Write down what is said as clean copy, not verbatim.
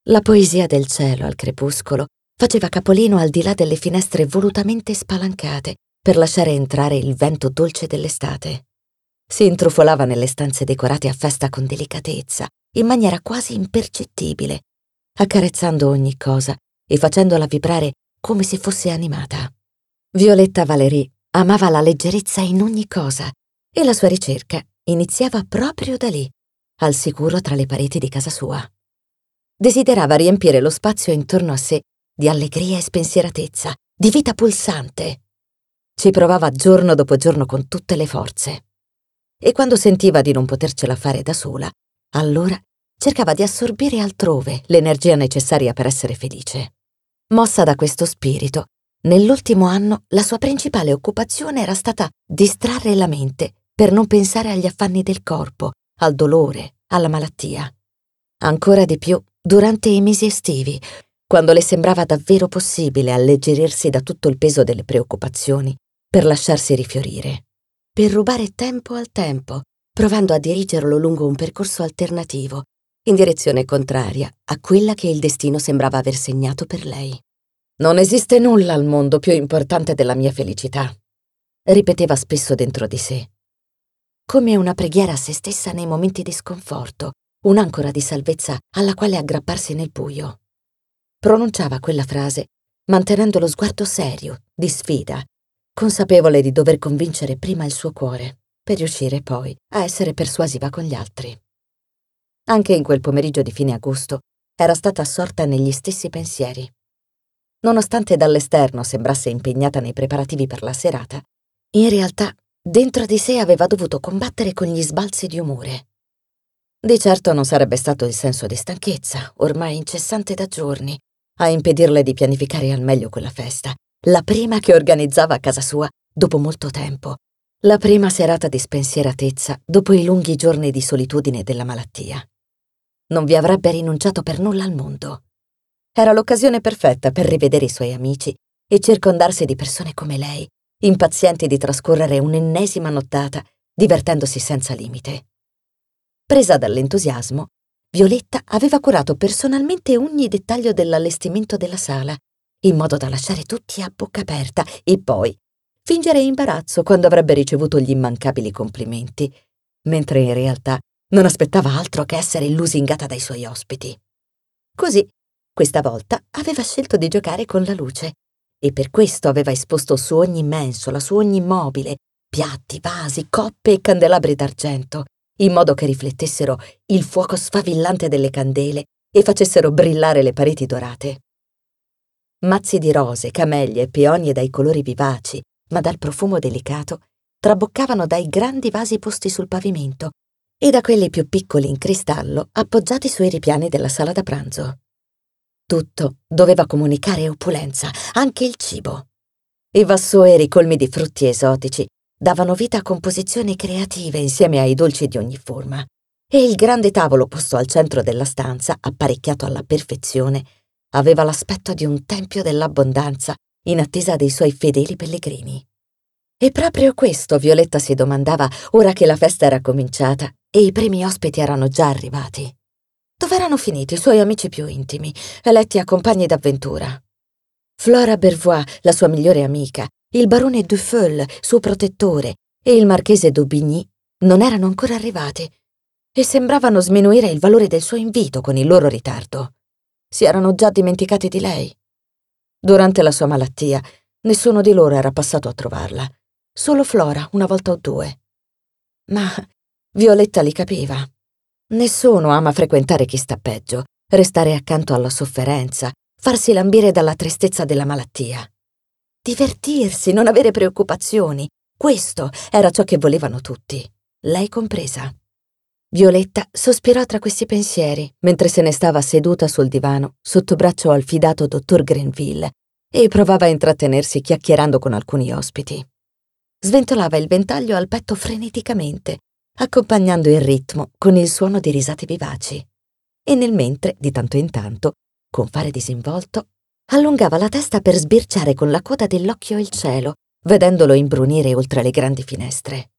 La poesia del cielo al crepuscolo faceva capolino al di là delle finestre volutamente spalancate per lasciare entrare il vento dolce dell'estate. Si intrufolava nelle stanze decorate a festa con delicatezza, in maniera quasi impercettibile, accarezzando ogni cosa e facendola vibrare come se fosse animata. Violetta Valéry amava la leggerezza in ogni cosa e la sua ricerca iniziava proprio da lì, al sicuro tra le pareti di casa sua. Desiderava riempire lo spazio intorno a sé di allegria e spensieratezza, di vita pulsante. Ci provava giorno dopo giorno con tutte le forze. E quando sentiva di non potercela fare da sola, allora cercava di assorbire altrove l'energia necessaria per essere felice. Mossa da questo spirito, nell'ultimo anno la sua principale occupazione era stata distrarre la mente per non pensare agli affanni del corpo, al dolore, alla malattia. Ancora di più durante i mesi estivi, quando le sembrava davvero possibile alleggerirsi da tutto il peso delle preoccupazioni per lasciarsi rifiorire, per rubare tempo al tempo, provando a dirigerlo lungo un percorso alternativo, in direzione contraria a quella che il destino sembrava aver segnato per lei. «Non esiste nulla al mondo più importante della mia felicità», ripeteva spesso dentro di sé, come una preghiera a se stessa nei momenti di sconforto, un'ancora di salvezza alla quale aggrapparsi nel buio. Pronunciava quella frase mantenendo lo sguardo serio, di sfida, consapevole di dover convincere prima il suo cuore, per riuscire poi a essere persuasiva con gli altri. Anche in quel pomeriggio di fine agosto era stata assorta negli stessi pensieri. Nonostante dall'esterno sembrasse impegnata nei preparativi per la serata, in realtà dentro di sé aveva dovuto combattere con gli sbalzi di umore. Di certo non sarebbe stato il senso di stanchezza, ormai incessante da giorni, a impedirle di pianificare al meglio quella festa, la prima che organizzava a casa sua dopo molto tempo, la prima serata di spensieratezza dopo i lunghi giorni di solitudine della malattia. Non vi avrebbe rinunciato per nulla al mondo. Era l'occasione perfetta per rivedere i suoi amici e circondarsi di persone come lei, impazienti di trascorrere un'ennesima nottata, divertendosi senza limite. Presa dall'entusiasmo, Violetta aveva curato personalmente ogni dettaglio dell'allestimento della sala, in modo da lasciare tutti a bocca aperta e poi fingere imbarazzo quando avrebbe ricevuto gli immancabili complimenti, mentre in realtà non aspettava altro che essere lusingata dai suoi ospiti. Così, questa volta aveva scelto di giocare con la luce e per questo aveva esposto su ogni mensola, su ogni mobile, piatti, vasi, coppe e candelabri d'argento, in modo che riflettessero il fuoco sfavillante delle candele e facessero brillare le pareti dorate. Mazzi di rose, camellie e peonie dai colori vivaci, ma dal profumo delicato, traboccavano dai grandi vasi posti sul pavimento e da quelli più piccoli in cristallo appoggiati sui ripiani della sala da pranzo. Tutto doveva comunicare opulenza, anche il cibo. I vassoeri colmi di frutti esotici davano vita a composizioni creative insieme ai dolci di ogni forma, e il grande tavolo posto al centro della stanza, apparecchiato alla perfezione, aveva l'aspetto di un tempio dell'abbondanza in attesa dei suoi fedeli pellegrini. E proprio questo Violetta si domandava ora che la festa era cominciata e i primi ospiti erano già arrivati. Dov'erano finiti i suoi amici più intimi, eletti a compagni d'avventura? Flora Bervois, la sua migliore amica, il barone Duffel, suo protettore, e il marchese d'Aubigny non erano ancora arrivati e sembravano sminuire il valore del suo invito con il loro ritardo. Si erano già dimenticati di lei. Durante la sua malattia, nessuno di loro era passato a trovarla, solo Flora una volta o due. Ma Violetta li capiva. Nessuno ama frequentare chi sta peggio, restare accanto alla sofferenza, farsi lambire dalla tristezza della malattia. Divertirsi, non avere preoccupazioni, questo era ciò che volevano tutti, lei compresa. Violetta sospirò tra questi pensieri mentre se ne stava seduta sul divano sotto braccio al fidato dottor Grenville e provava a intrattenersi chiacchierando con alcuni ospiti. Sventolava il ventaglio al petto freneticamente, accompagnando il ritmo con il suono di risate vivaci. E nel mentre, di tanto in tanto, con fare disinvolto, allungava la testa per sbirciare con la coda dell'occhio il cielo, vedendolo imbrunire oltre le grandi finestre.